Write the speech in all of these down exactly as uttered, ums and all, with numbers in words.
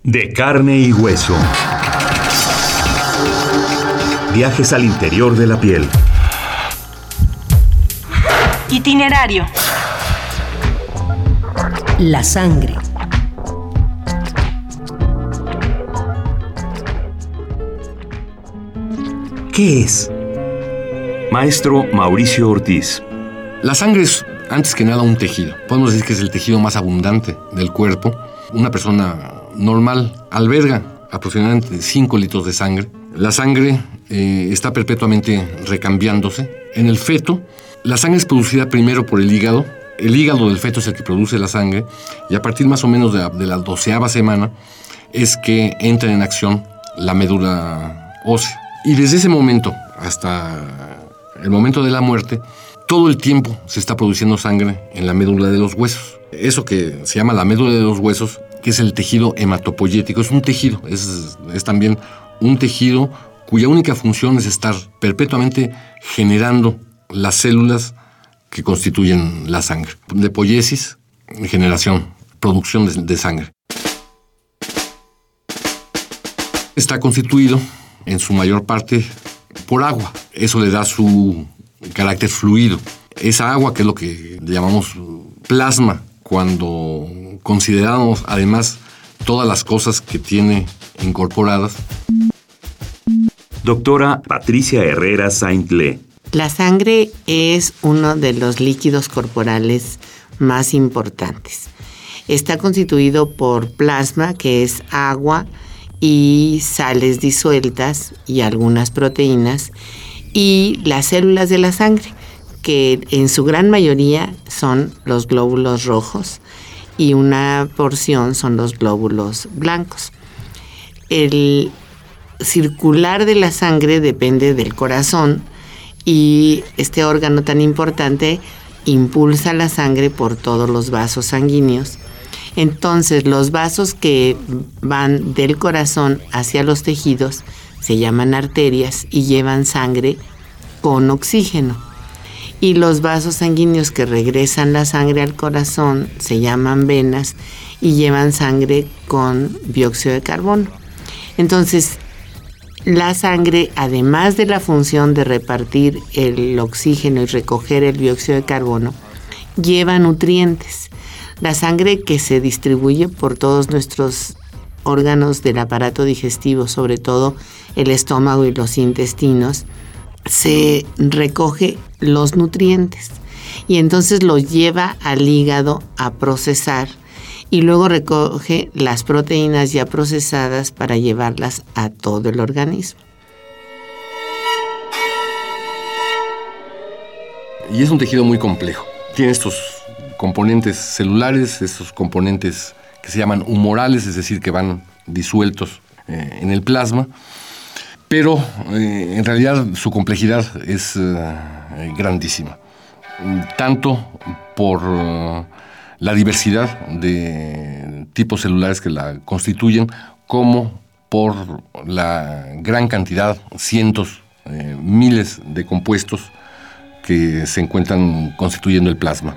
De carne y hueso. Viajes al interior de la piel. Itinerario. La sangre. ¿Qué es? Maestro Mauricio Ortiz. La sangre es, antes que nada, un tejido. Podemos decir que es el tejido más abundante del cuerpo. Una persona normal alberga aproximadamente cinco litros de sangre. La sangre eh, está perpetuamente recambiándose. En el feto, la sangre es producida primero por el hígado. El hígado del feto es el que produce la sangre y a partir más o menos de la, de la doceava semana es que entra en acción la médula ósea. Y desde ese momento hasta el momento de la muerte, todo el tiempo se está produciendo sangre en la médula de los huesos. Eso que se llama la médula de los huesos, que es el tejido hematopoyético, es un tejido, es, es también un tejido cuya única función es estar perpetuamente generando las células que constituyen la sangre. De poiesis, generación, producción de, de sangre. Está constituido en su mayor parte por agua. Eso le da su carácter fluido. Esa agua, que es lo que llamamos plasma, cuando consideramos además todas las cosas que tiene incorporadas. Doctora Patricia Herrera Saintlé. La sangre es uno de los líquidos corporales más importantes. Está constituido por plasma, que es agua, y sales disueltas y algunas proteínas, y las células de la sangre, que en su gran mayoría son los glóbulos rojos y una porción son los glóbulos blancos. El circular de la sangre depende del corazón y este órgano tan importante impulsa la sangre por todos los vasos sanguíneos. Entonces, los vasos que van del corazón hacia los tejidos se llaman arterias y llevan sangre con oxígeno. Y los vasos sanguíneos que regresan la sangre al corazón se llaman venas y llevan sangre con dióxido de carbono. Entonces, la sangre, además de la función de repartir el oxígeno y recoger el dióxido de carbono, lleva nutrientes. La sangre que se distribuye por todos nuestros órganos del aparato digestivo, sobre todo el estómago y los intestinos, se recoge los nutrientes y entonces lo lleva al hígado a procesar y luego recoge las proteínas ya procesadas para llevarlas a todo el organismo. Y es un tejido muy complejo. Tiene estos componentes celulares, estos componentes que se llaman humorales, es decir, que van disueltos eh, en el plasma, pero eh, en realidad su complejidad es eh, grandísima, tanto por uh, la diversidad de tipos celulares que la constituyen, como por la gran cantidad, cientos, eh, miles de compuestos que se encuentran constituyendo el plasma.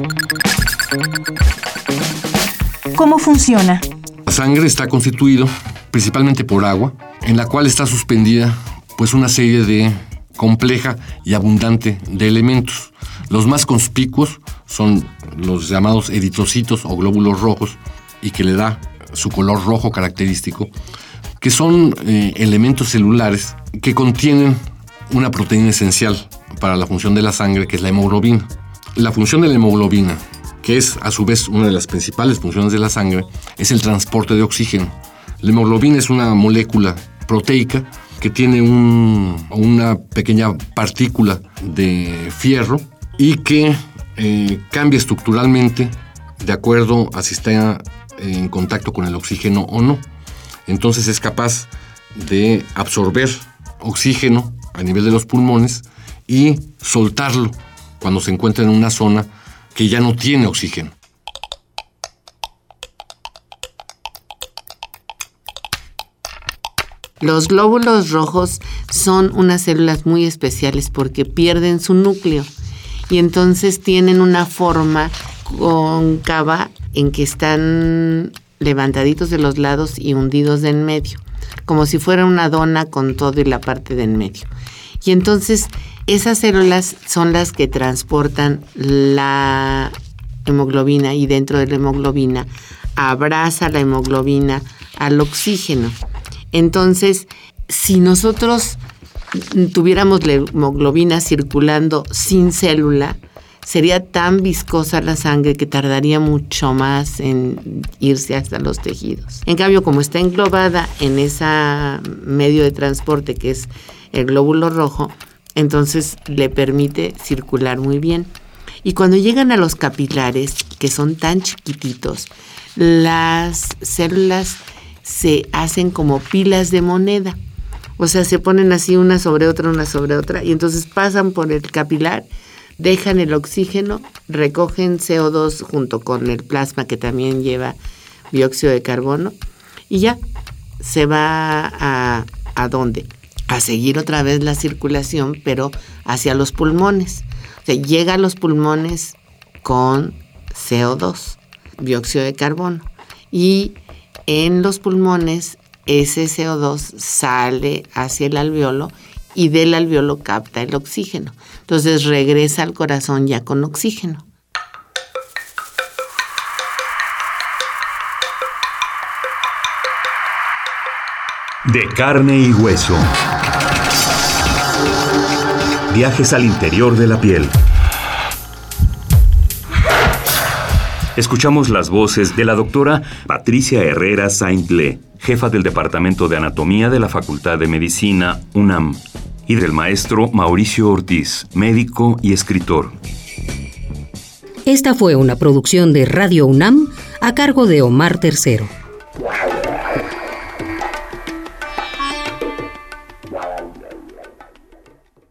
¿Cómo funciona? La sangre está constituido principalmente por agua, en la cual está suspendida pues una serie de compleja y abundante de elementos. Los más conspicuos son los llamados eritrocitos o glóbulos rojos, y que le da su color rojo característico, que son eh, elementos celulares que contienen una proteína esencial para la función de la sangre, que es la hemoglobina. La función de la hemoglobina, que es a su vez una de las principales funciones de la sangre, es el transporte de oxígeno. La hemoglobina es una molécula proteica que tiene un, una pequeña partícula de fierro y que eh, cambia estructuralmente de acuerdo a si está en contacto con el oxígeno o no. Entonces es capaz de absorber oxígeno a nivel de los pulmones y soltarlo cuando se encuentra en una zona que ya no tiene oxígeno. Los glóbulos rojos son unas células muy especiales porque pierden su núcleo y entonces tienen una forma cóncava en que están levantaditos de los lados y hundidos de en medio, como si fuera una dona con todo y la parte de en medio. Y entonces esas células son las que transportan la hemoglobina, y dentro de la hemoglobina abraza la hemoglobina al oxígeno. Entonces, si nosotros tuviéramos la hemoglobina circulando sin célula, sería tan viscosa la sangre que tardaría mucho más en irse hasta los tejidos. En cambio, como está englobada en ese medio de transporte que es el glóbulo rojo, entonces le permite circular muy bien. Y cuando llegan a los capilares, que son tan chiquititos, las células se hacen como pilas de moneda. O sea, se ponen así una sobre otra, una sobre otra, y entonces pasan por el capilar, dejan el oxígeno, recogen C O dos junto con el plasma que también lleva dióxido de carbono, y ya se va a, ¿a dónde? A seguir otra vez la circulación, pero hacia los pulmones. O sea, llega a los pulmones con C O dos, dióxido de carbono, y en los pulmones ese C O dos sale hacia el alveolo y del alveolo capta el oxígeno. Entonces regresa al corazón ya con oxígeno. De carne y hueso. Viajes al interior de la piel. Escuchamos las voces de la doctora Patricia Herrera Saintlé, jefa del Departamento de Anatomía de la Facultad de Medicina, UNAM, y del maestro Mauricio Ortiz, médico y escritor. Esta fue una producción de Radio UNAM a cargo de Omar Tercero.